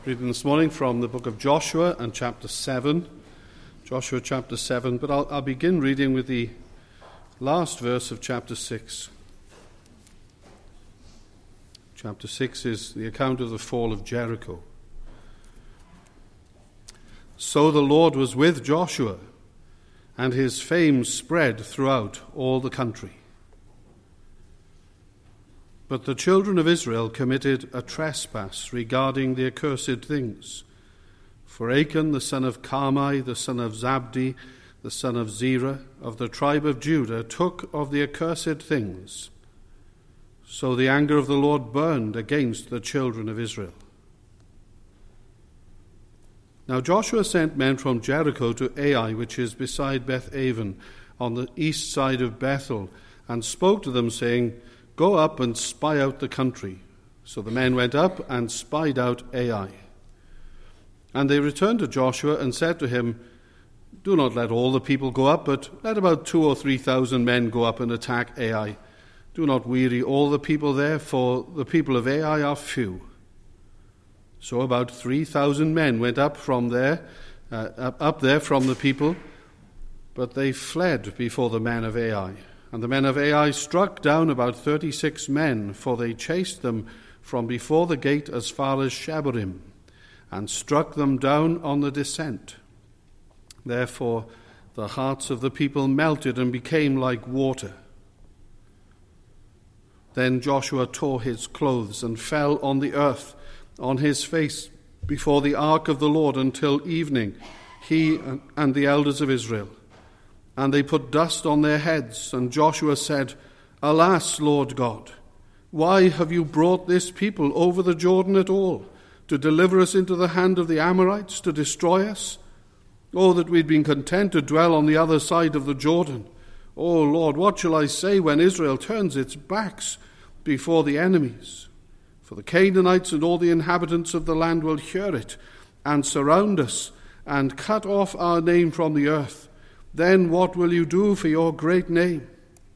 Reading this morning from the book of Joshua and chapter 7. Joshua chapter 7, but I'll begin reading with the last verse of chapter 6. Chapter 6 is the account of the fall of Jericho. So the Lord was with Joshua, and his fame spread throughout all the country. But the children of Israel committed a trespass regarding the accursed things. For Achan, the son of Carmi, the son of Zabdi, the son of Zerah, of the tribe of Judah, took of the accursed things. So the anger of the Lord burned against the children of Israel. Now Joshua sent men from Jericho to Ai, which is beside Beth-aven, on the east side of Bethel, and spoke to them, saying, Go up and spy out the country. So the men went up and spied out Ai. And they returned to Joshua and said to him, Do not let all the people go up, but let about 2,000 or 3,000 men go up and attack Ai. Do not weary all the people there, for the people of Ai are few. So about 3,000 men went up from there, up there from the people, but they fled before the men of Ai. And the men of Ai struck down about 36 men, for they chased them from before the gate as far as Shebarim, and struck them down on the descent. Therefore the hearts of the people melted and became like water. Then Joshua tore his clothes and fell on the earth on his face before the ark of the Lord until evening, he and the elders of Israel. And they put dust on their heads, and Joshua said, Alas, Lord God, why have you brought this people over the Jordan at all, to deliver us into the hand of the Amorites, to destroy us? Oh, that we'd been content to dwell on the other side of the Jordan. Oh, Lord, what shall I say when Israel turns its backs before the enemies? For the Canaanites and all the inhabitants of the land will hear it, and surround us, and cut off our name from the earth. Then what will you do for your great name?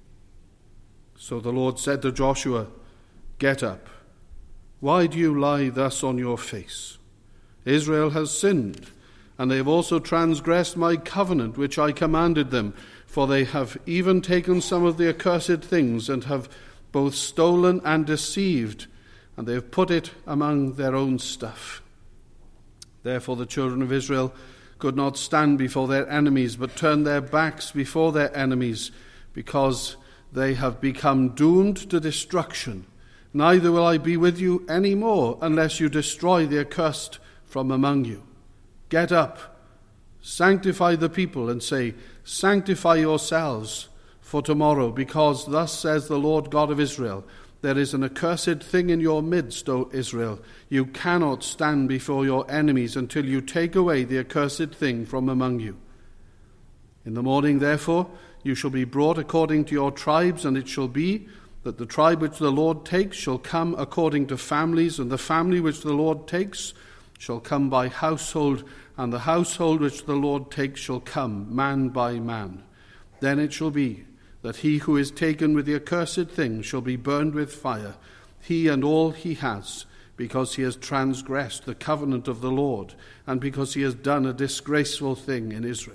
So the Lord said to Joshua, Get up. Why do you lie thus on your face? Israel has sinned, and they have also transgressed my covenant which I commanded them, for they have even taken some of the accursed things, and have both stolen and deceived, and they have put it among their own stuff. Therefore the children of Israel could not stand before their enemies, but turned their backs before their enemies, because they have become doomed to destruction. Neither will I be with you any more, unless you destroy the accursed from among you. Get up, sanctify the people, and say, Sanctify yourselves for tomorrow, because thus says the Lord God of Israel, There is an accursed thing in your midst, O Israel. You cannot stand before your enemies until you take away the accursed thing from among you. In the morning, therefore, you shall be brought according to your tribes, and it shall be that the tribe which the Lord takes shall come according to families, and the family which the Lord takes shall come by household, and the household which the Lord takes shall come man by man. Then it shall be that he who is taken with the accursed thing shall be burned with fire, he and all he has, because he has transgressed the covenant of the Lord, and because he has done a disgraceful thing in Israel.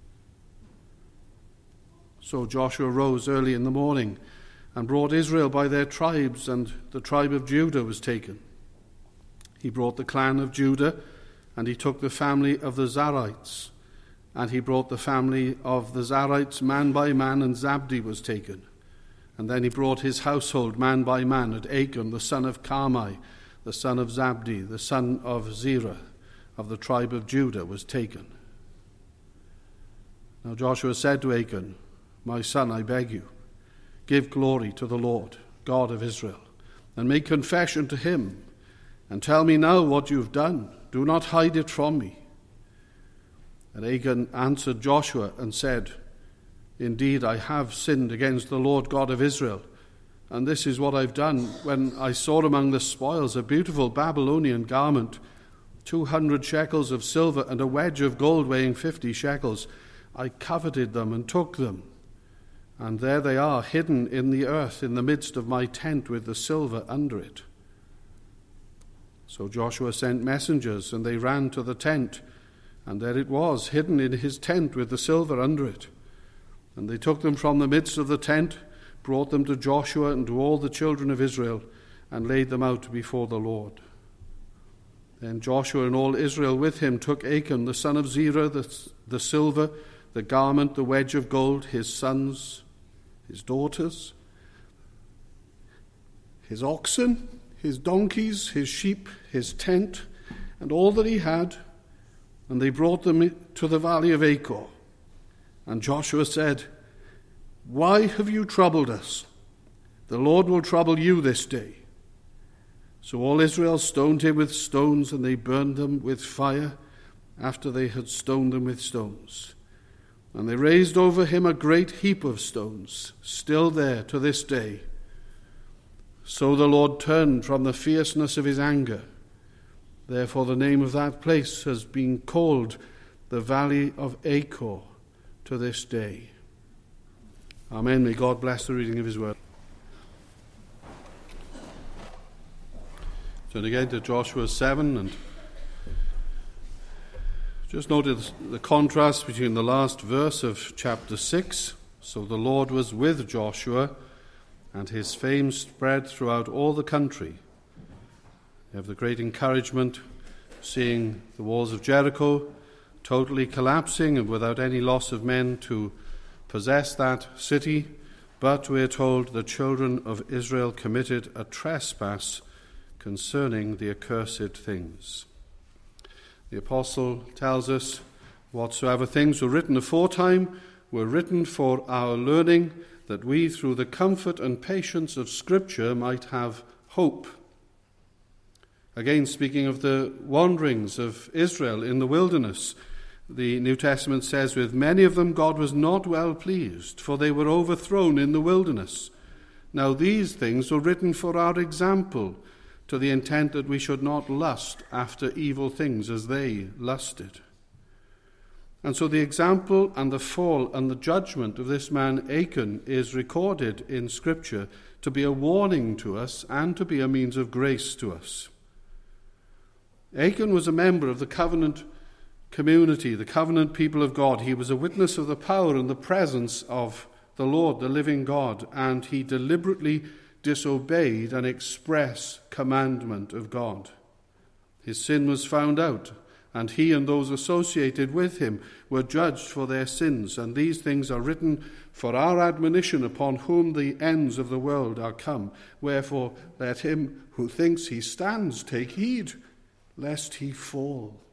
So Joshua rose early in the morning, and brought Israel by their tribes, and the tribe of Judah was taken. He brought the clan of Judah, and he took the family of the Zarites. And he brought the family of the Zarites man by man, and Zabdi was taken. And then he brought his household man by man, and Achan, the son of Carmi, the son of Zabdi, the son of Zerah, of the tribe of Judah, was taken. Now Joshua said to Achan, My son, I beg you, give glory to the Lord, God of Israel, and make confession to him, and tell me now what you have done. Do not hide it from me. And Achan answered Joshua and said, Indeed, I have sinned against the Lord God of Israel, and this is what I've done. When I saw among the spoils a beautiful Babylonian garment, 200 shekels of silver, and a wedge of gold weighing 50 shekels, I coveted them and took them. And there they are, hidden in the earth in the midst of my tent with the silver under it. So Joshua sent messengers, and they ran to the tent, and there it was, hidden in his tent with the silver under it. And they took them from the midst of the tent, brought them to Joshua and to all the children of Israel, and laid them out before the Lord. Then Joshua and all Israel with him took Achan the son of Zerah, the silver, the garment, the wedge of gold, his sons, his daughters, his oxen, his donkeys, his sheep, his tent, and all that he had, and they brought them to the valley of Achor. And Joshua said, "Why have you troubled us? The Lord will trouble you this day." So all Israel stoned him with stones, and they burned them with fire after they had stoned them with stones. And they raised over him a great heap of stones, still there to this day. So the Lord turned from the fierceness of his anger. Therefore the name of that place has been called the Valley of Achor to this day. Amen. May God bless the reading of his word. Turn again to Joshua 7, and just notice the contrast between the last verse of chapter 6. So the Lord was with Joshua, and his fame spread throughout all the country. You have the great encouragement, seeing the walls of Jericho totally collapsing and without any loss of men to possess that city. But we're told the children of Israel committed a trespass concerning the accursed things. The apostle tells us, "Whatsoever things were written aforetime were written for our learning, that we through the comfort and patience of Scripture might have hope." Again, speaking of the wanderings of Israel in the wilderness, the New Testament says, "With many of them God was not well pleased, for they were overthrown in the wilderness. Now these things were written for our example, to the intent that we should not lust after evil things as they lusted." And so the example and the fall and the judgment of this man Achan is recorded in Scripture to be a warning to us and to be a means of grace to us. Achan was a member of the covenant community, the covenant people of God. He was a witness of the power and the presence of the Lord, the living God, and he deliberately disobeyed an express commandment of God. His sin was found out, and he and those associated with him were judged for their sins. And these things are written for our admonition, upon whom the ends of the world are come. Wherefore let him who thinks he stands take heed, lest he fall.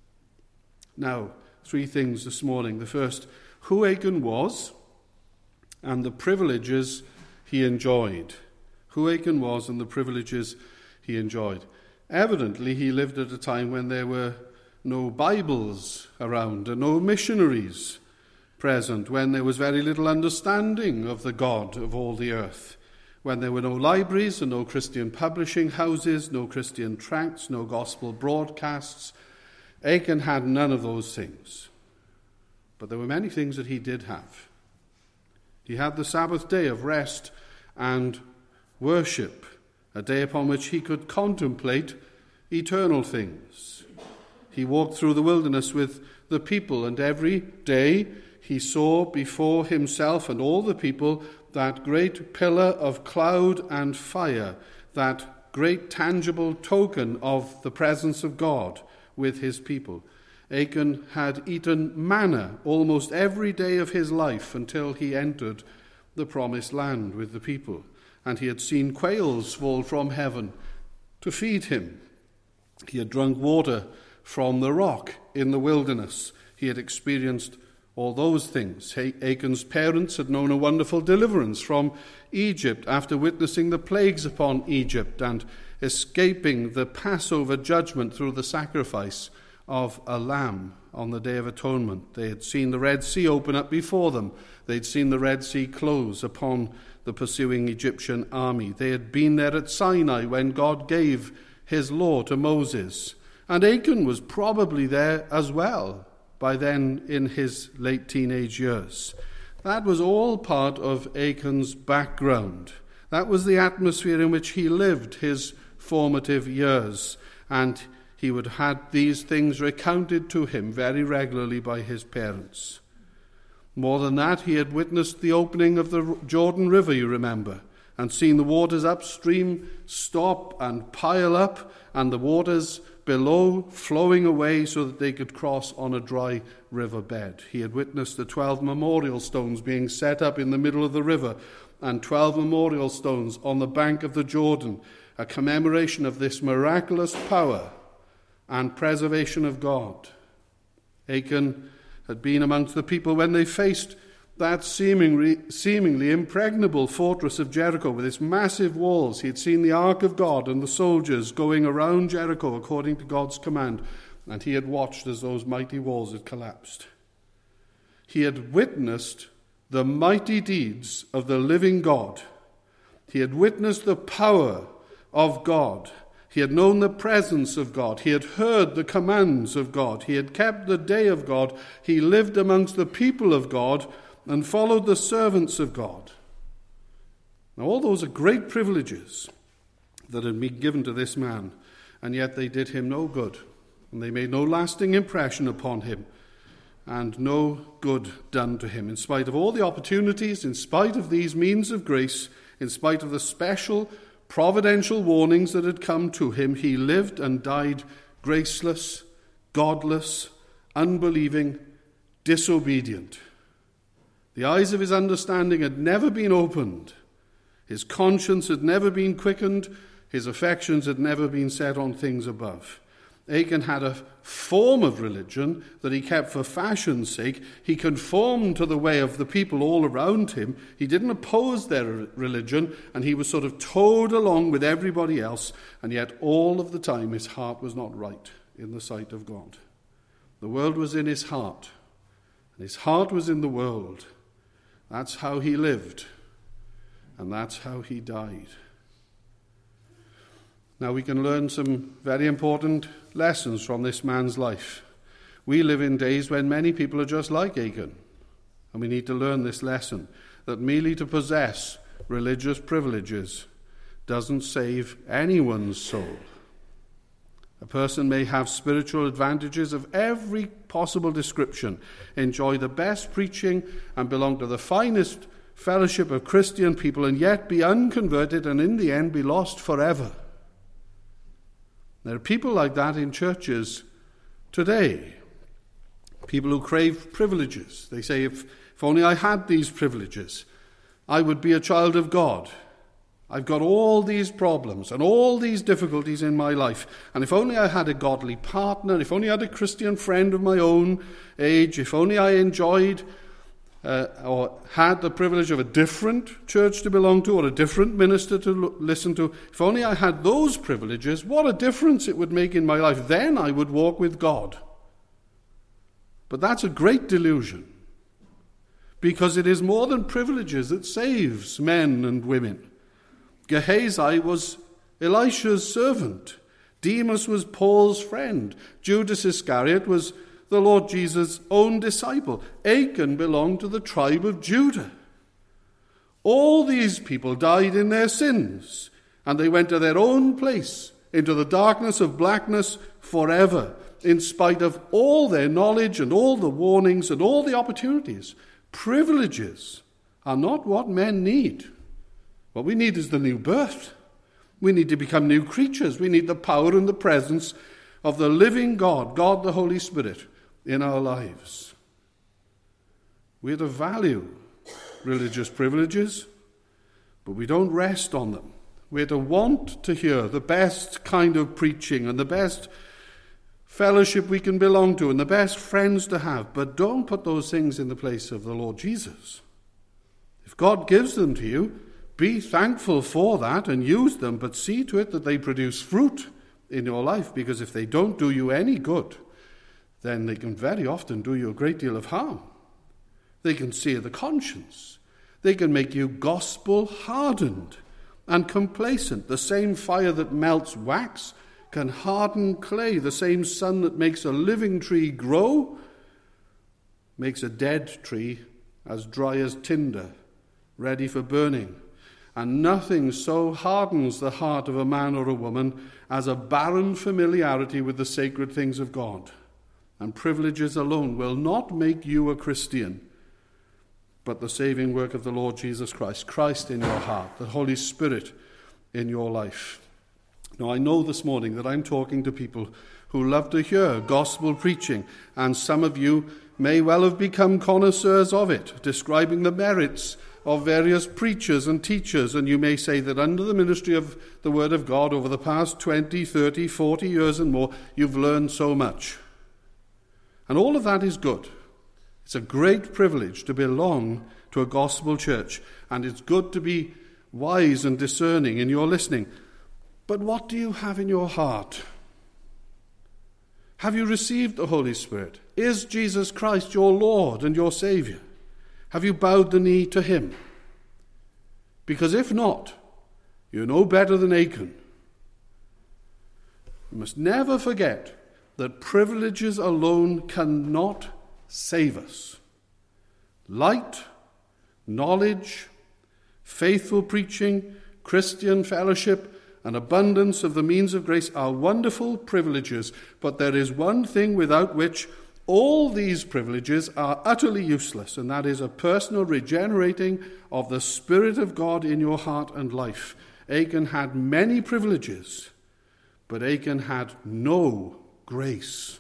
Now, three things this morning. The first, who Achan was and the privileges he enjoyed. Who Achan was and the privileges he enjoyed. Evidently, he lived at a time when there were no Bibles around and no missionaries present, when there was very little understanding of the God of all the earth, when there were no libraries and no Christian publishing houses, no Christian tracts, no gospel broadcasts. Achan had none of those things. But there were many things that he did have. He had the Sabbath day of rest and worship, a day upon which he could contemplate eternal things. He walked through the wilderness with the people, and every day he saw before himself and all the people that great pillar of cloud and fire, that great tangible token of the presence of God with his people. Achan had eaten manna almost every day of his life until he entered the promised land with the people. And he had seen quails fall from heaven to feed him. He had drunk water from the rock in the wilderness. He had experienced all those things. Achan's parents had known a wonderful deliverance from Egypt after witnessing the plagues upon Egypt and escaping the Passover judgment through the sacrifice of a lamb on the Day of Atonement. They had seen the Red Sea open up before them. They'd seen the Red Sea close upon the pursuing Egyptian army. They had been there at Sinai when God gave his law to Moses. And Achan was probably there as well, by then in his late teenage years. That was all part of Achan's background. That was the atmosphere in which he lived his formative years. and he would have had these things recounted to him very regularly by his parents. More than that, he had witnessed the opening of the Jordan River, you remember, and seen the waters upstream stop and pile up, and the waters below flowing away so that they could cross on a dry riverbed. He had witnessed the 12 memorial stones being set up in the middle of the river, and 12 memorial stones on the bank of the Jordan, a commemoration of this miraculous power and preservation of God. Achan had been amongst the people when they faced that seemingly impregnable fortress of Jericho with its massive walls. He had seen the ark of God and the soldiers going around Jericho according to God's command, and he had watched as those mighty walls had collapsed. He had witnessed the mighty deeds of the living God. He had witnessed the power of God. He had known the presence of God. He had heard the commands of God. He had kept the day of God. He lived amongst the people of God and followed the servants of God. Now, all those are great privileges that had been given to this man, and yet they did him no good, and they made no lasting impression upon him, and no good done to him. In spite of all the opportunities, in spite of these means of grace, in spite of the special providential warnings that had come to him, he lived and died graceless, godless, unbelieving, disobedient. The eyes of his understanding had never been opened. His conscience had never been quickened. His affections had never been set on things above. Achan had a form of religion that he kept for fashion's sake. He conformed to the way of the people all around him. He didn't oppose their religion, and he was sort of towed along with everybody else, and yet all of the time his heart was not right in the sight of God. The world was in his heart, and his heart was in the world. That's how he lived, and that's how he died. Now we can learn some very important lessons from this man's life. We live in days when many people are just like Achan, and we need to learn this lesson, that merely to possess religious privileges doesn't save anyone's soul. A person may have spiritual advantages of every possible description, enjoy the best preaching, and belong to the finest fellowship of Christian people, and yet be unconverted and in the end be lost forever. There are people like that in churches today. People who crave privileges. They say, if only I had these privileges, I would be a child of God. I've got all these problems and all these difficulties in my life. And if only I had a godly partner, if only I had a Christian friend of my own age, if only I enjoyed or had the privilege of a different church to belong to or a different minister to listen to, if only I had those privileges, what a difference it would make in my life. Then I would walk with God. But that's a great delusion, because it is more than privileges that saves men and women. Gehazi was Elisha's servant. Demas was Paul's friend. Judas Iscariot was the Lord Jesus' own disciple. Achan belonged to the tribe of Judah. All these people died in their sins, and they went to their own place, into the darkness of blackness forever, in spite of all their knowledge and all the warnings and all the opportunities. Privileges are not what men need. What we need is the new birth. We need to become new creatures. We need the power and the presence of the living God, God the Holy Spirit, in our lives. We are to value religious privileges, but we don't rest on them. We're to want to hear the best kind of preaching and the best fellowship we can belong to and the best friends to have, but don't put those things in the place of the Lord Jesus. If God gives them to you, be thankful for that and use them, but see to it that they produce fruit in your life, because if they don't do you any good, then they can very often do you a great deal of harm. They can sear the conscience. They can make you gospel-hardened and complacent. The same fire that melts wax can harden clay. The same sun that makes a living tree grow makes a dead tree as dry as tinder, ready for burning. and nothing so hardens the heart of a man or a woman as a barren familiarity with the sacred things of God. And privileges alone will not make you a Christian, but the saving work of the Lord Jesus Christ, Christ in your heart, the Holy Spirit in your life. Now, I know this morning that I'm talking to people who love to hear gospel preaching, and some of you may well have become connoisseurs of it, describing the merits of various preachers and teachers, and you may say that under the ministry of the Word of God over the past 20, 30, 40 years and more, you've learned so much. And all of that is good. It's a great privilege to belong to a gospel church, and it's good to be wise and discerning in your listening. But what do you have in your heart? Have you received the Holy Spirit? Is Jesus Christ your Lord and your Saviour? Have you bowed the knee to him? Because if not, you're no better than Achan. You must never forget that privileges alone cannot save us. Light, knowledge, faithful preaching, Christian fellowship, and abundance of the means of grace are wonderful privileges, but there is one thing without which all these privileges are utterly useless, and that is a personal regenerating of the Spirit of God in your heart and life. Achan had many privileges, but Achan had no grace.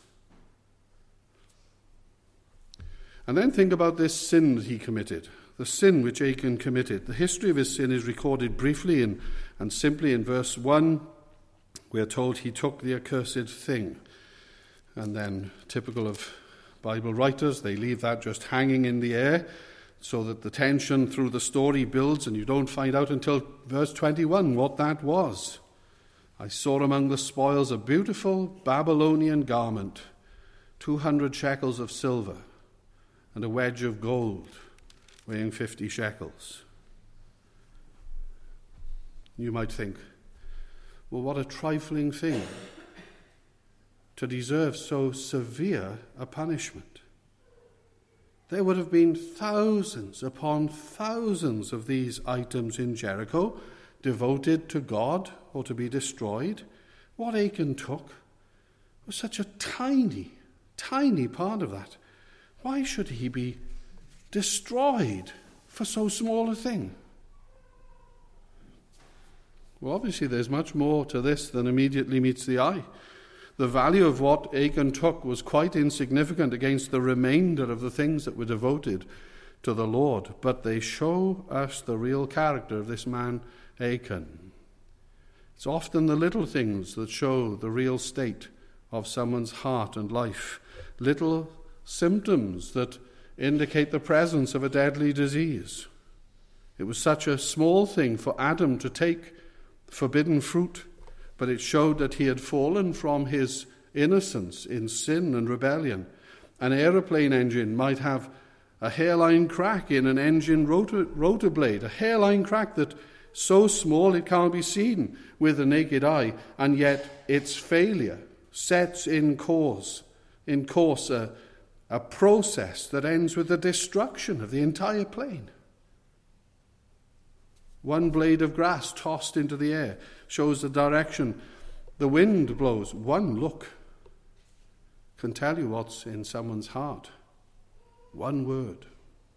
And then think about this sin that he committed, the sin which Achan committed. The history of his sin is recorded briefly and simply in verse 1. We are told he took the accursed thing. And then, typical of Bible writers, they leave that just hanging in the air so that the tension through the story builds, and you don't find out until verse 21 what that was. I saw among the spoils a beautiful Babylonian garment, 200 shekels of silver, and a wedge of gold weighing 50 shekels. You might think, well, what a trifling thing to deserve so severe a punishment. There would have been thousands upon thousands of these items in Jericho devoted to God or to be destroyed. What Achan took was such a tiny, tiny part of that. Why should he be destroyed for so small a thing? Well, obviously there's much more to this than immediately meets the eye. The value of what Achan took was quite insignificant against the remainder of the things that were devoted to the Lord, but they show us the real character of this man Achan. It's often the little things that show the real state of someone's heart and life, little symptoms that indicate the presence of a deadly disease. It was such a small thing for Adam to take forbidden fruit, but it showed that he had fallen from his innocence in sin and rebellion. An aeroplane engine might have a hairline crack in an engine rotor blade, a hairline crack that so small it can't be seen with the naked eye, and yet its failure sets in course a process that ends with the destruction of the entire plane. One blade of grass tossed into the air shows the direction the wind blows. One look can tell you what's in someone's heart. One word.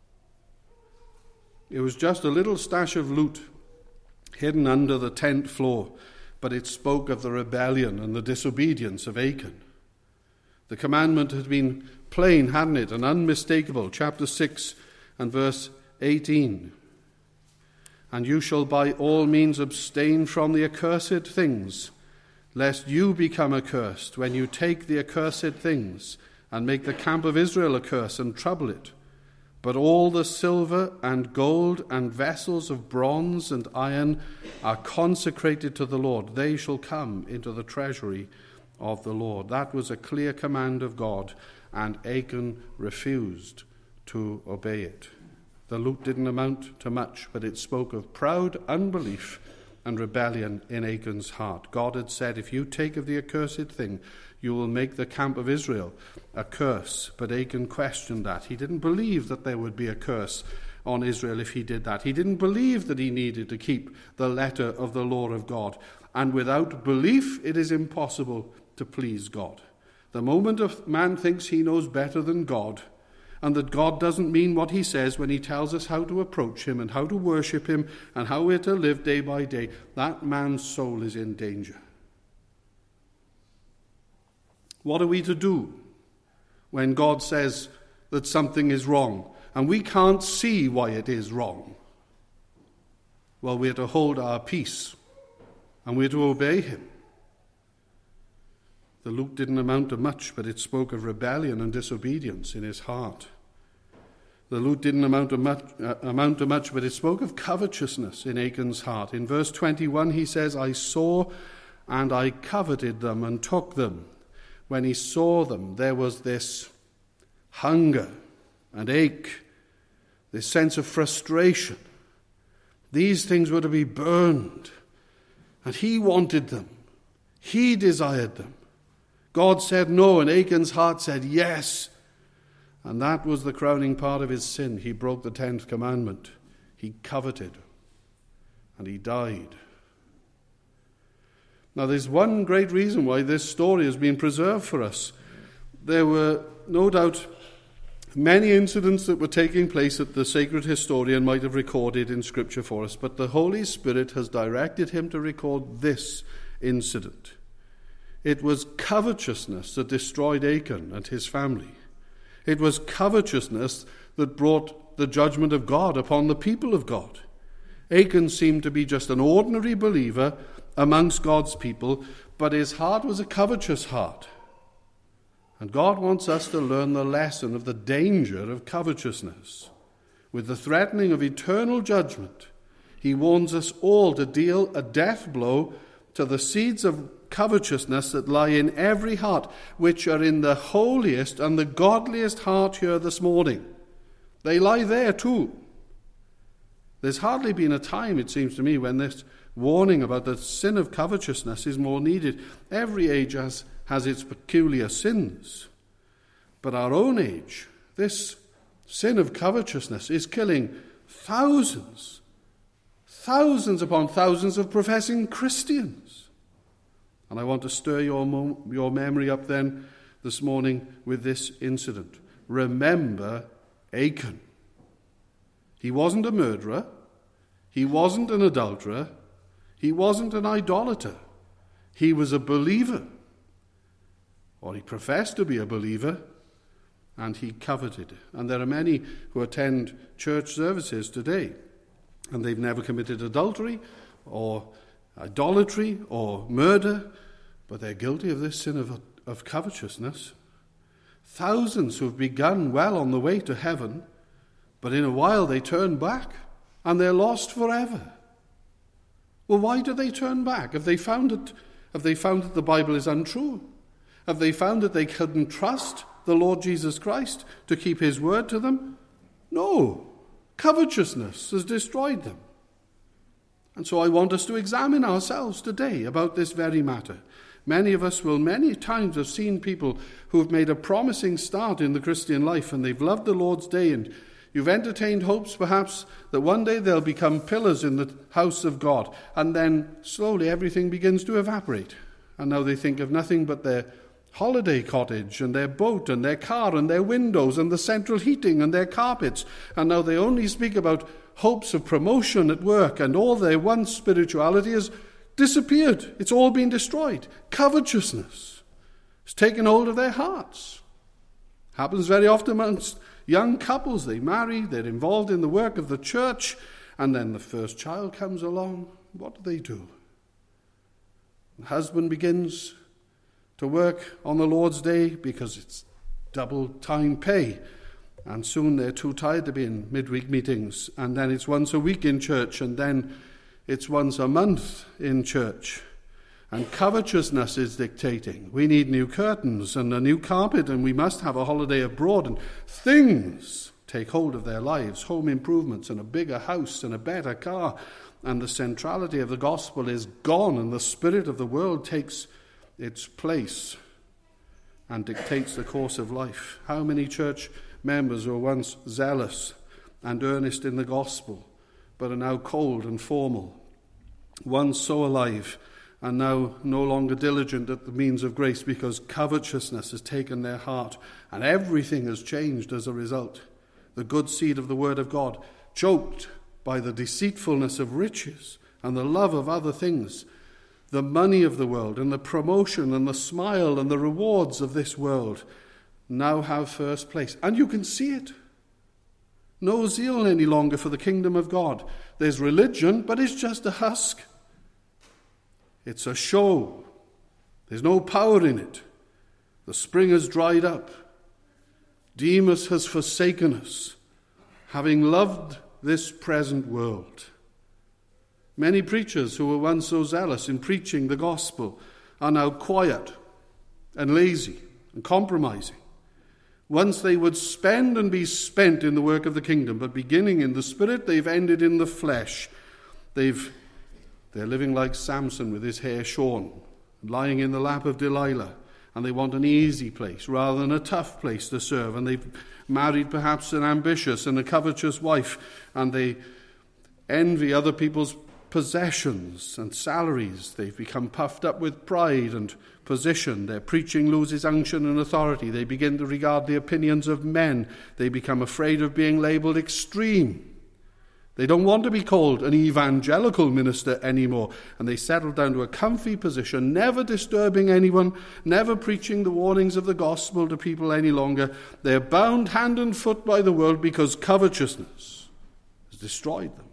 It was just a little stash of loot hidden under the tent floor, but it spoke of the rebellion and the disobedience of Achan. The commandment had been plain, hadn't it, and unmistakable. Chapter 6 and verse 18. And you shall by all means abstain from the accursed things, lest you become accursed when you take the accursed things and make the camp of Israel a curse and trouble it. But all the silver and gold and vessels of bronze and iron are consecrated to the Lord. They shall come into the treasury of the Lord. That was a clear command of God, and Achan refused to obey it. The loot didn't amount to much, but it spoke of proud unbelief and rebellion in Achan's heart. God had said, if you take of the accursed thing, you will make the camp of Israel a curse. But Achan questioned that. He didn't believe that there would be a curse on Israel if he did that. He didn't believe that he needed to keep the letter of the law of God. And without belief, it is impossible to please God. The moment a man thinks he knows better than God, and that God doesn't mean what he says when he tells us how to approach him and how to worship him and how we're to live day by day, that man's soul is in danger. What are we to do when God says that something is wrong and we can't see why it is wrong? Well, we're to hold our peace and we're to obey him. The Luke didn't amount to much, but it spoke of rebellion and disobedience in his heart. The Luke didn't amount to much, but it spoke of covetousness in Achan's heart. In verse 21, he says, I saw and I coveted them and took them. When he saw them, there was this hunger and ache, this sense of frustration. These things were to be burned, and he wanted them. He desired them. God said no, and Achan's heart said yes. And that was the crowning part of his sin. He broke the 10th commandment. He coveted, and he died. Now, there's one great reason why this story has been preserved for us. There were, no doubt, many incidents that were taking place that the sacred historian might have recorded in Scripture for us, but the Holy Spirit has directed him to record this incident. It was covetousness that destroyed Achan and his family. It was covetousness that brought the judgment of God upon the people of God. Achan seemed to be just an ordinary believer amongst God's people, but his heart was a covetous heart. And God wants us to learn the lesson of the danger of covetousness. With the threatening of eternal judgment, he warns us all to deal a death blow to the seeds of covetousness that lie in every heart, which are in the holiest and the godliest heart here this morning. They lie there too. There's hardly been a time, it seems to me, when this warning about the sin of covetousness is more needed. Every age has its peculiar sins. But our own age, this sin of covetousness is killing thousands upon thousands of professing Christians. And I want to stir your memory up then this morning with this incident. Remember Achan. He wasn't a murderer. He wasn't an adulterer. He wasn't an idolater. He was a believer. Or he professed to be a believer, and he coveted. And there are many who attend church services today, and they've never committed adultery or idolatry or murder, but they're guilty of this sin of covetousness. Thousands who have begun well on the way to heaven, but in a while they turn back and they're lost forever. Well, why do they turn back? Have they found that the Bible is untrue? Have they found that they couldn't trust the Lord Jesus Christ to keep his word to them? No. Covetousness has destroyed them. And so I want us to examine ourselves today about this very matter. Many of us will many times have seen people who have made a promising start in the Christian life, and they've loved the Lord's day, and you've entertained hopes perhaps that one day they'll become pillars in the house of God, and then slowly everything begins to evaporate. And now they think of nothing but their holiday cottage and their boat and their car and their windows and the central heating and their carpets. And now they only speak about hopes of promotion at work, and all their once spirituality has disappeared. It's all been destroyed. Covetousness has taken hold of their hearts. Happens very often amongst young couples. They marry, they're involved in the work of the church, and then the first child comes along. What do? The husband begins to work on the Lord's day because it's double time pay, and soon they're too tired to be in midweek meetings, and then it's once a week in church, and then it's once a month in church. And covetousness is dictating. We need new curtains and a new carpet, and we must have a holiday abroad, and things take hold of their lives, home improvements and a bigger house and a better car, and the centrality of the gospel is gone, and the spirit of the world takes its place and dictates the course of life. How many church members were once zealous and earnest in the gospel, but are now cold and formal. Once so alive, and now no longer diligent at the means of grace, because covetousness has taken their heart, and everything has changed as a result. The good seed of the word of God, choked by the deceitfulness of riches and the love of other things, the money of the world and the promotion and the smile and the rewards of this world, now have first place. And you can see it. No zeal any longer for the kingdom of God. There's religion, but it's just a husk. It's a show. There's no power in it. The spring has dried up. Demas has forsaken us, having loved this present world. Many preachers who were once so zealous in preaching the gospel are now quiet and lazy and compromising. Once they would spend and be spent in the work of the kingdom, but beginning in the spirit, they've ended in the flesh. They're living like Samson with his hair shorn, lying in the lap of Delilah, and they want an easy place rather than a tough place to serve. And they've married perhaps an ambitious and a covetous wife, and they envy other people's possessions and salaries. They've become puffed up with pride and position. Their preaching loses unction and authority. They begin to regard the opinions of men. They become afraid of being labelled extreme. They don't want to be called an evangelical minister anymore, and they settle down to a comfy position, never disturbing anyone, never preaching the warnings of the gospel to people any longer. They're bound hand and foot by the world because covetousness has destroyed them.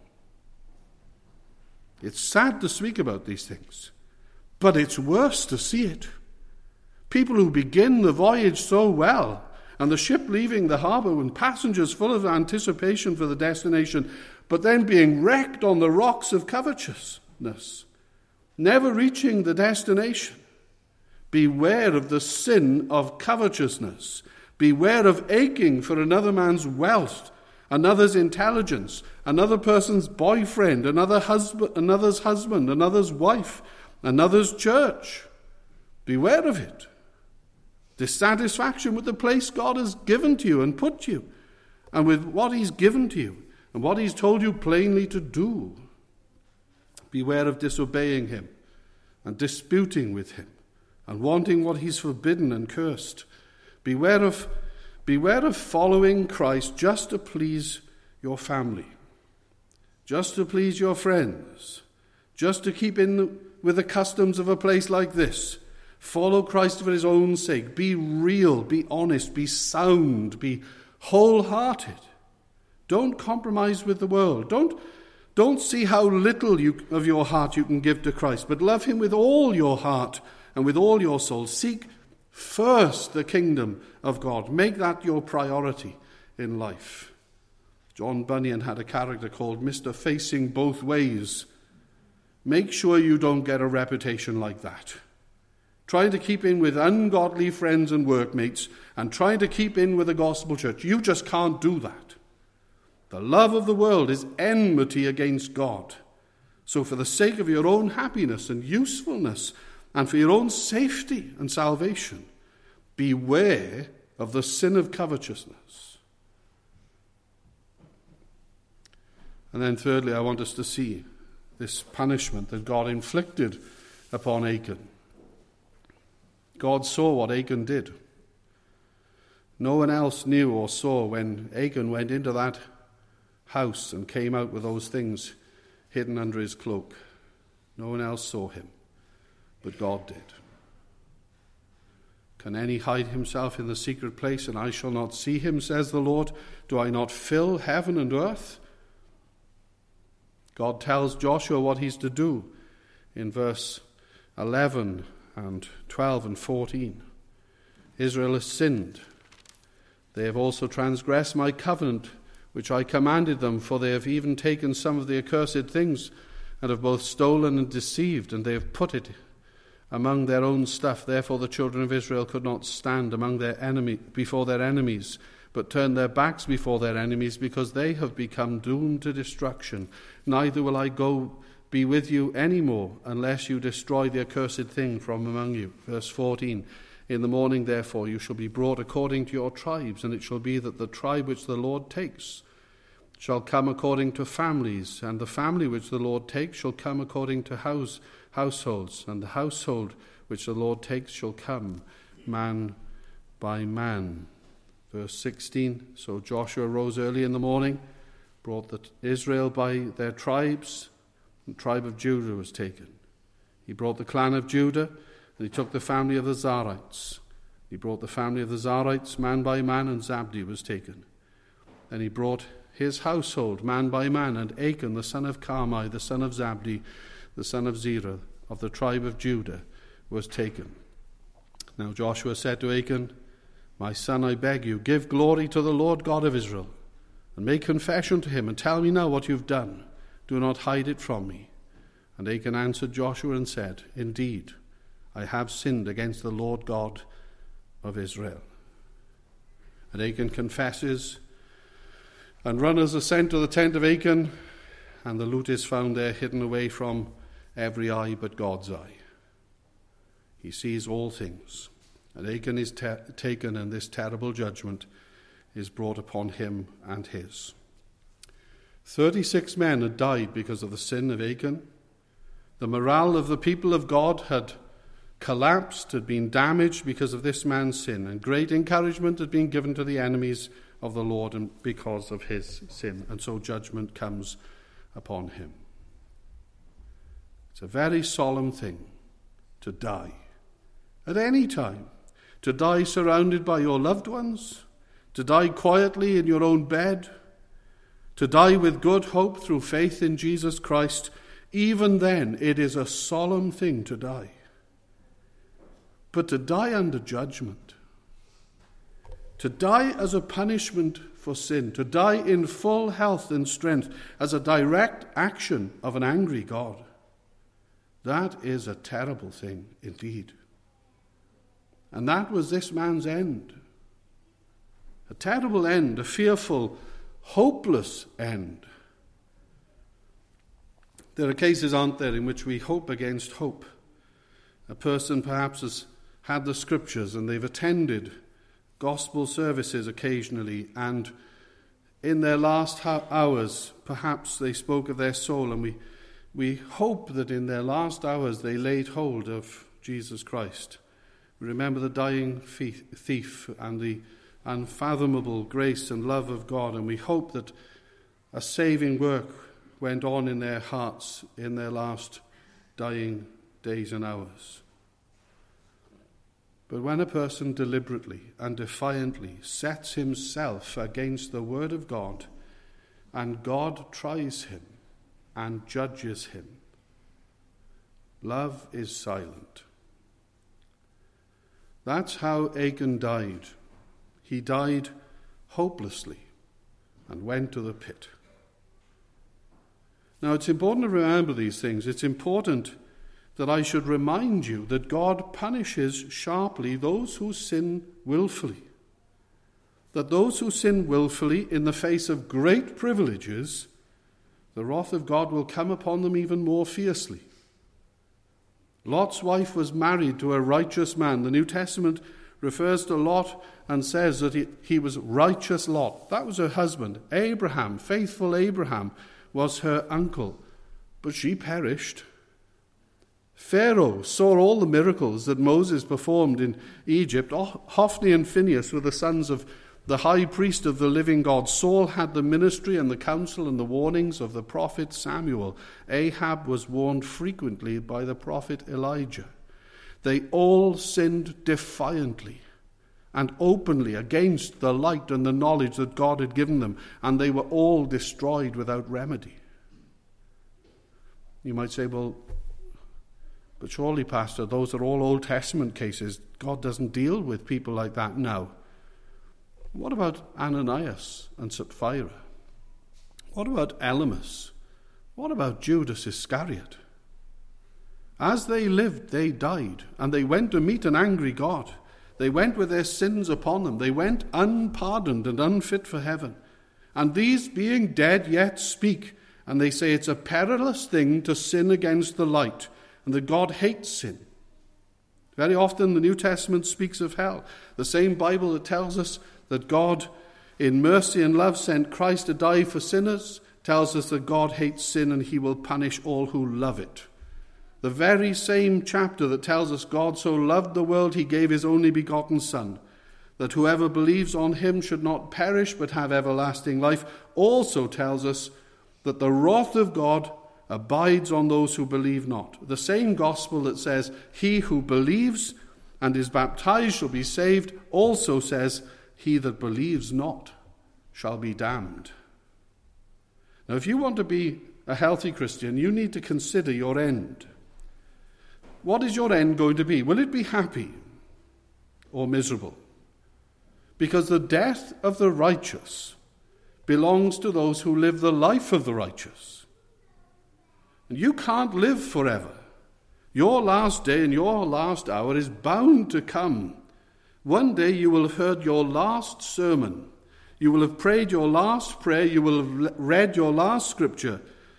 It's sad to speak about these things, but it's worse to see it. People who begin the voyage so well, and the ship leaving the harbour with passengers full of anticipation for the destination, but then being wrecked on the rocks of covetousness, never reaching the destination. Beware of the sin of covetousness. Beware of aching for another man's wealth, another's intelligence, another person's boyfriend, another's husband, another's wife, another's church. Beware of it. Dissatisfaction with the place God has given to you and put you, and with what he's given to you, and what he's told you plainly to do. Beware of disobeying him, and disputing with him, and wanting what he's forbidden and cursed. Beware of following Christ just to please your family, just to please your friends, just to keep in with the customs of a place like this. Follow Christ for his own sake. Be real, be honest, be sound, be wholehearted. Don't compromise with the world. Don't see how little of your heart you can give to Christ, but love him with all your heart and with all your soul. Seek first the kingdom of God. Make that your priority in life. John Bunyan had a character called Mr. Facing Both Ways. Make sure you don't get a reputation like that. Trying to keep in with ungodly friends and workmates and trying to keep in with the gospel church. You just can't do that. The love of the world is enmity against God. So for the sake of your own happiness and usefulness and for your own safety and salvation, beware of the sin of covetousness. And then thirdly, I want us to see this punishment that God inflicted upon Achan. God saw what Achan did. No one else knew or saw when Achan went into that house and came out with those things hidden under his cloak. No one else saw him, but God did. Can any hide himself in the secret place, and I shall not see him, says the Lord? Do I not fill heaven and earth? God tells Joshua what he's to do in verse 11 and 12 and 14. Israel has sinned. They have also transgressed my covenant, which I commanded them, for they have even taken some of the accursed things, and have both stolen and deceived, and they have put it among their own stuff. Therefore the children of Israel could not stand before their enemies, but turned their backs before their enemies, because they have become doomed to destruction. Neither will I go be with you any more, unless you destroy the accursed thing from among you. Verse 14. In the morning, therefore, you shall be brought according to your tribes, and it shall be that the tribe which the Lord takes shall come according to families, and the family which the Lord takes shall come according to households, and the household which the Lord takes shall come man by man. Verse 16, so Joshua rose early in the morning, brought Israel by their tribes, and the tribe of Judah was taken. He brought the clan of Judah, and he took the family of the Zarites. He brought the family of the Zarites man by man, and Zabdi was taken. Then he brought his household man by man, and Achan the son of Carmi, the son of Zabdi, the son of Zerah, of the tribe of Judah, was taken. Now Joshua said to Achan, my son, I beg you, give glory to the Lord God of Israel, and make confession to him, and tell me now what you've done. Do not hide it from me. And Achan answered Joshua and said, indeed, I have sinned against the Lord God of Israel. And Achan confesses, and runners are sent to the tent of Achan, and the loot is found there hidden away from every eye but God's eye. He sees all things, and Achan is taken, and this terrible judgment is brought upon him and his. 36 men had died because of the sin of Achan. The morale of the people of God had collapsed, had been damaged because of this man's sin, and great encouragement had been given to the enemies of the Lord and because of his sin, and so judgment comes upon him. It's a very solemn thing to die at any time, to die surrounded by your loved ones, to die quietly in your own bed, to die with good hope through faith in Jesus Christ. Even then, it is a solemn thing to die. But to die under judgment, to die as a punishment for sin, to die in full health and strength as a direct action of an angry God, that is a terrible thing indeed. And that was this man's end. A terrible end, a fearful, hopeless end. There are cases, aren't there, in which we hope against hope. A person perhaps has had the scriptures and they've attended gospel services occasionally, and in their last hours perhaps they spoke of their soul, and we hope that in their last hours they laid hold of Jesus Christ. We remember the dying thief and the unfathomable grace and love of God, and we hope that a saving work went on in their hearts in their last dying days and hours. But when a person deliberately and defiantly sets himself against the word of God, and God tries him and judges him, love is silent. That's how Achan died. He died hopelessly and went to the pit. Now, it's important to remember these things. It's important that I should remind you that God punishes sharply those who sin willfully. That those who sin willfully in the face of great privileges, the wrath of God will come upon them even more fiercely. Lot's wife was married to a righteous man. The New Testament refers to Lot and says that he was righteous Lot. That was her husband. Abraham, faithful Abraham, was her uncle. But she perished. Pharaoh saw all the miracles that Moses performed in Egypt. Hophni and Phinehas were the sons of the high priest of the living God. Saul had the ministry and the counsel and the warnings of the prophet Samuel. Ahab was warned frequently by the prophet Elijah. They all sinned defiantly and openly against the light and the knowledge that God had given them, and they were all destroyed without remedy. You might say, well, but surely, Pastor, those are all Old Testament cases. God doesn't deal with people like that now. What about Ananias and Sapphira? What about Elymas? What about Judas Iscariot? As they lived, they died, and they went to meet an angry God. They went with their sins upon them. They went unpardoned and unfit for heaven. And these, being dead, yet speak, and they say it's a perilous thing to sin against the light, and that God hates sin. Very often the New Testament speaks of hell. The same Bible that tells us that God in mercy and love sent Christ to die for sinners, tells us that God hates sin and he will punish all who love it. The very same chapter that tells us God so loved the world he gave his only begotten Son, that whoever believes on him should not perish but have everlasting life, also tells us that the wrath of God abides on those who believe not. The same gospel that says he who believes and is baptized shall be saved also says he that believes not shall be damned. Now, if you want to be a healthy Christian, you need to consider your end. What is your end going to be? Will it be happy or miserable? Because the death of the righteous belongs to those who live the life of the righteous. And you can't live forever. Your last day and your last hour is bound to come. One day you will have heard your last sermon. You will have prayed your last prayer. You will have read your last scripture.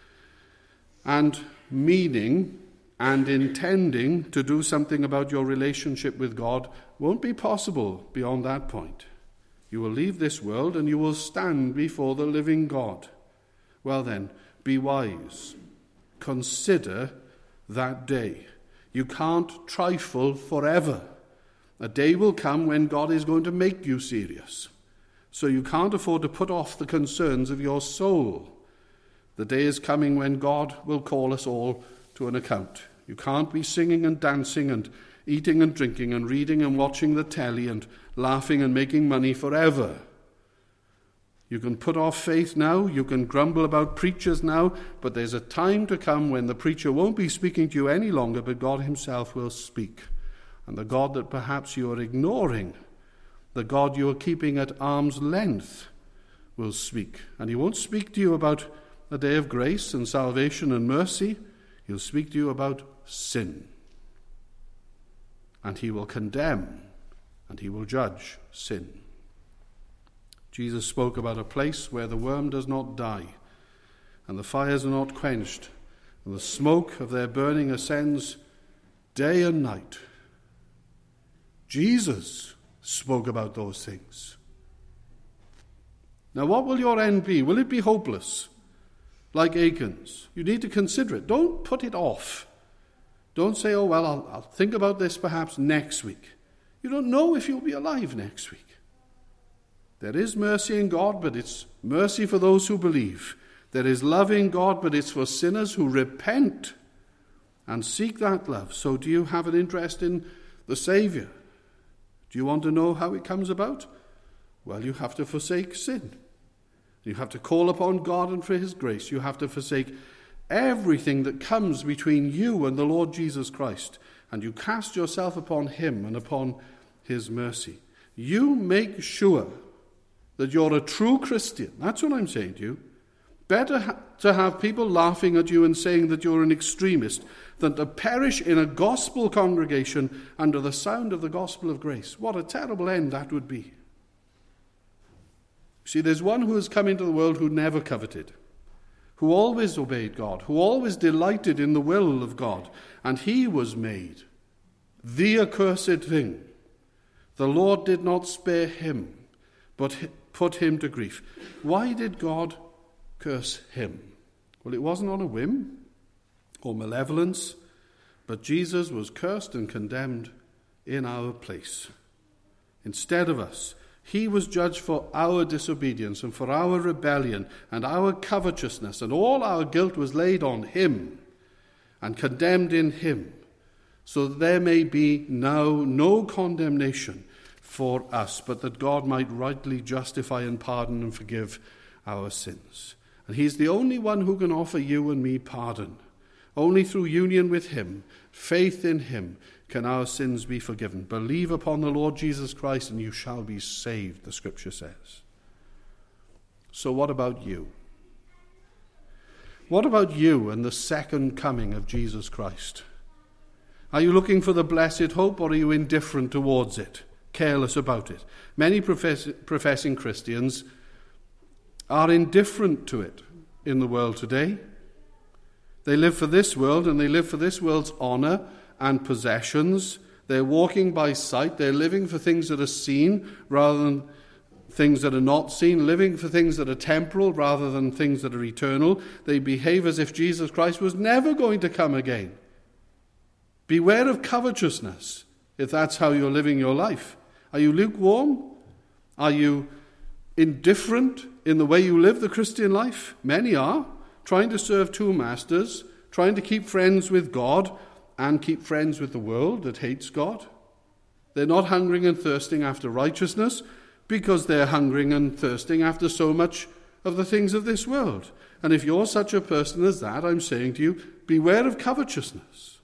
And meaning and intending to do something about your relationship with God won't be possible beyond that point. You will leave this world and you will stand before the living God. Well then, be wise. Consider that day. You can't trifle forever. A day will come when God is going to make you serious. So you can't afford to put off the concerns of your soul. The day is coming when God will call us all to an account. You can't be singing and dancing and eating and drinking and reading and watching the telly and laughing and making money forever. You can put off faith now, you can grumble about preachers now, but there's a time to come when the preacher won't be speaking to you any longer, but God himself will speak. And the God that perhaps you are ignoring, the God you are keeping at arm's length, will speak. And he won't speak to you about a day of grace and salvation and mercy. He'll speak to you about sin. And he will condemn and he will judge sin. Jesus spoke about a place where the worm does not die, and the fires are not quenched, and the smoke of their burning ascends day and night. Jesus spoke about those things. Now, what will your end be? Will it be hopeless, like Achan's? You need to consider it. Don't put it off. Don't say, oh, well, I'll think about this perhaps next week. You don't know if you'll be alive next week. There is mercy in God, but it's mercy for those who believe. There is love in God, but it's for sinners who repent and seek that love. So do you have an interest in the Saviour? Do you want to know how it comes about? Well, you have to forsake sin. You have to call upon God and for his grace. You have to forsake everything that comes between you and the Lord Jesus Christ. And you cast yourself upon him and upon his mercy. You make sure that you're a true Christian. That's what I'm saying to you. Better to have people laughing at you and saying that you're an extremist than to perish in a gospel congregation under the sound of the gospel of grace. What a terrible end that would be. See, there's one who has come into the world who never coveted, who always obeyed God, who always delighted in the will of God, and he was made the accursed thing. The Lord did not spare him, but put him to grief. Why did God curse him? Well, it wasn't on a whim or malevolence, but Jesus was cursed and condemned in our place. Instead of us, he was judged for our disobedience and for our rebellion and our covetousness, and all our guilt was laid on him and condemned in him, so that there may be now no condemnation for us, but that God might rightly justify and pardon and forgive our sins. And he's the only one who can offer you and me pardon. Only through union with him, faith in him, can our sins be forgiven. Believe upon the Lord Jesus Christ and you shall be saved, the scripture says. So what about you? What about you and the second coming of Jesus Christ? Are you looking for the blessed hope, or are you indifferent towards it, careless about it? Many professing Christians are indifferent to it in the world today. They live for this world, and they live for this world's honor and possessions. They're walking by sight. They're living for things that are seen rather than things that are not seen, living for things that are temporal rather than things that are eternal. They behave as if Jesus Christ was never going to come again. Beware of covetousness, if that's how you're living your life. Are you lukewarm? Are you indifferent in the way you live the Christian life? Many are, trying to serve two masters, trying to keep friends with God and keep friends with the world that hates God. They're not hungering and thirsting after righteousness because they're hungering and thirsting after so much of the things of this world. And if you're such a person as that, I'm saying to you, beware of covetousness.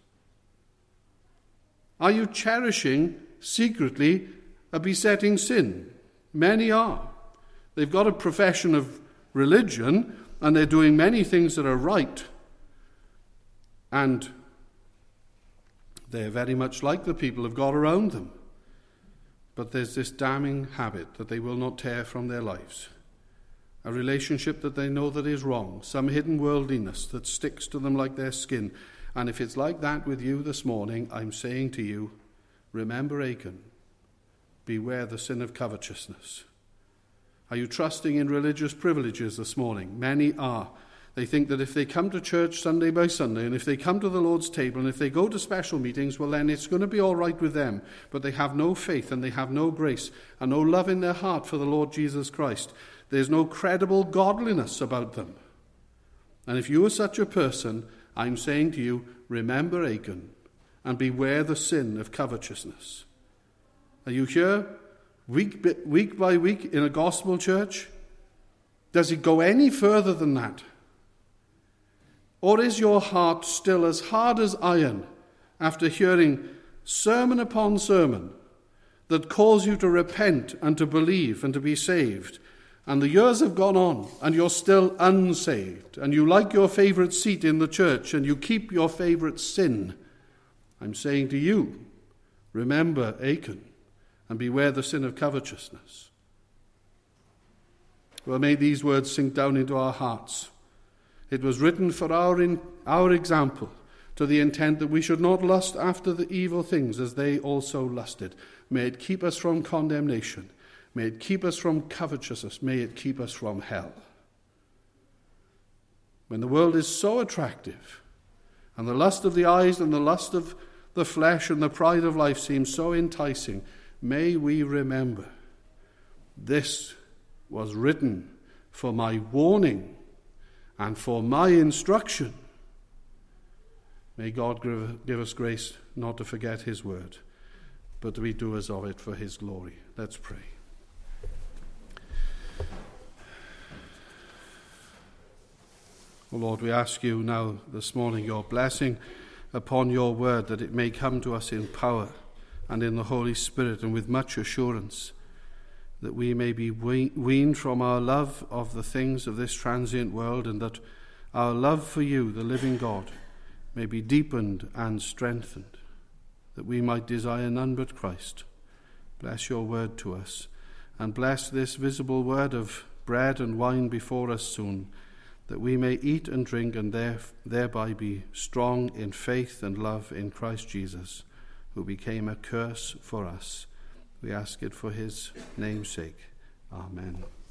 Are you cherishing secretly a besetting sin? Many are. They've got a profession of religion and they're doing many things that are right. And they're very much like the people of God around them. But there's this damning habit that they will not tear from their lives. A relationship that they know that is wrong. Some hidden worldliness that sticks to them like their skin. And if it's like that with you this morning, I'm saying to you, remember Achan. Beware the sin of covetousness. Are you trusting in religious privileges this morning? Many are. They think that if they come to church Sunday by Sunday, and if they come to the Lord's table, and if they go to special meetings, well then it's going to be all right with them. But they have no faith, and they have no grace, and no love in their heart for the Lord Jesus Christ. There's no credible godliness about them. And if you are such a person, I'm saying to you, remember Achan, and beware the sin of covetousness. Are you here week by week in a gospel church? Does it go any further than that? Or is your heart still as hard as iron after hearing sermon upon sermon that calls you to repent and to believe and to be saved? And the years have gone on and you're still unsaved, and you like your favorite seat in the church and you keep your favorite sin. I'm saying to you, remember Achan and beware the sin of covetousness. Well, may these words sink down into our hearts. It was written for our example, to the intent that we should not lust after the evil things as they also lusted. May it keep us from condemnation. May it keep us from covetousness. May it keep us from hell. When the world is so attractive, and the lust of the eyes and the lust of the flesh and the pride of life seems so enticing, may we remember, this was written for my warning and for my instruction. May God give us grace not to forget his word, but to be doers of it for his glory. Let's pray. O Lord, we ask you now this morning your blessing upon your word, that it may come to us in power and in the Holy Spirit and with much assurance, that we may be weaned from our love of the things of this transient world, and that our love for you, the living God, may be deepened and strengthened, that we might desire none but Christ. Bless your word to us, and bless this visible word of bread and wine before us soon, that we may eat and drink and thereby be strong in faith and love in Christ Jesus, who became a curse for us. We ask it for his name's sake. Amen.